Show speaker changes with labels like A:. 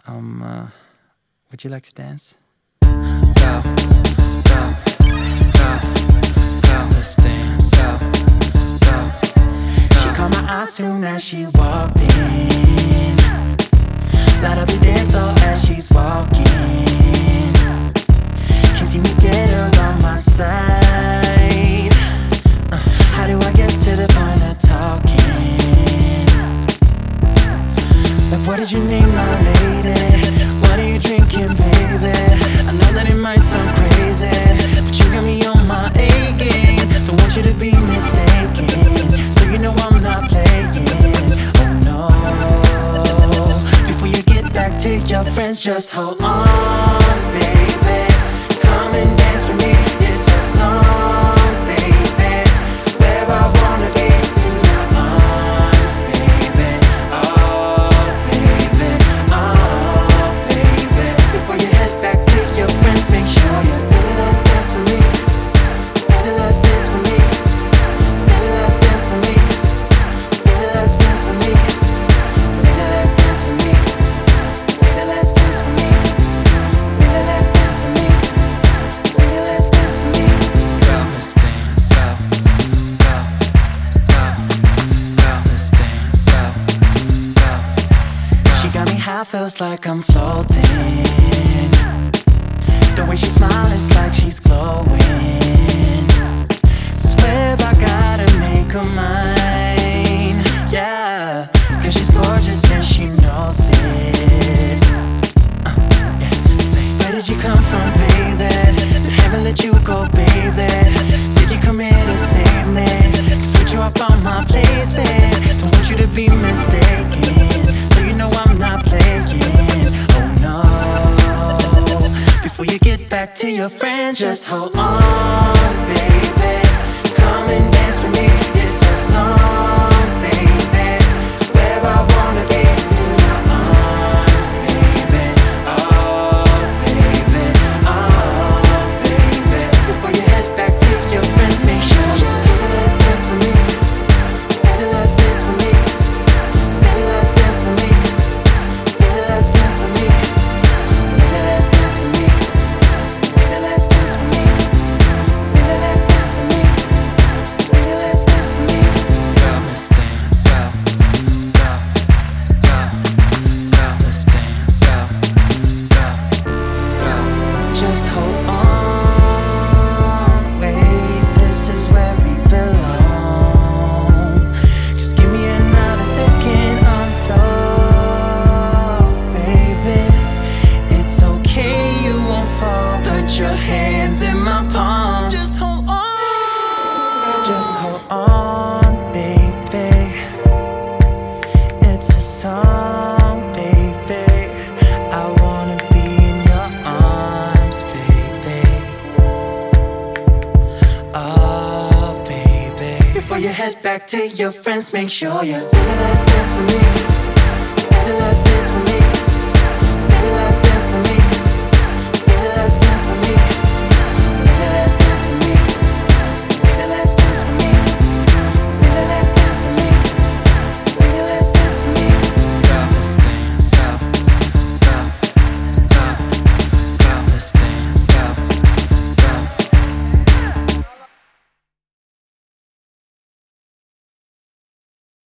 A: Would you like to dance? Go, go, go, go, let's dance. Go, go. She caught my eye soon as she walked in. Light up the dance floor as she's walking. Can't see me get her on my side. How do I get to the point of talking? Like, what is your name, my lady? What are you drinking, baby? I know that it might sound crazy, but you got me on my A game. Don't want you to be mistaken, so you know I'm not playing. Oh no. Before you get back to your friends, just hold on, baby. Come and dance with me. It's a song, baby. Where I wanna be, it's in your arms, baby. Oh, baby, oh, baby. Before you head back to your friends, make sure you say the last dance for me. Say the last dance for me. Say the last dance for me. Say the last dance for me. Say the last dance for me. Say the last dance for me. Say the last dance for me. Say the last dance for me. Go, let's dance. Go, go, go, go, let's dance. Go, go. She got me high, feels like I'm floating. The way she smiles is like she's glowing. Swear I gotta make her mine. Yeah, 'cause she's gorgeous and she knows it. Say, where did you come from, baby? Did heaven let you go, baby? Did you come here to save me? Switch you off on my place, babe. Don't want you to be mistaken, so you know I'm not playing. Oh no. Before you get back to your friends, just hold on, baby. Come and dance with me. It's a song, baby. Where I wanna be, it's in your arms, baby. Oh, baby, oh, baby. Before you head back to your friends, make sure you say the last dance for me. Say the last dance for me. Say the last dance for me. Say the last dance for me. Say the last dance for me. Say the last dance for me. Say the last dance for me. Say the last dance for me. Go, let's dance. Go, go, go, go, let's dance. Go, go, go. Just hold on, wait, this is where we belong. Just give me another second on the floor, baby. It's okay, you won't fall. Put your hands in my palm. Just hold on. Just hold on, baby. It's a song, baby. I wanna be in your arms, baby. Oh, baby. Before you head back to your friends, make sure you say the last dance for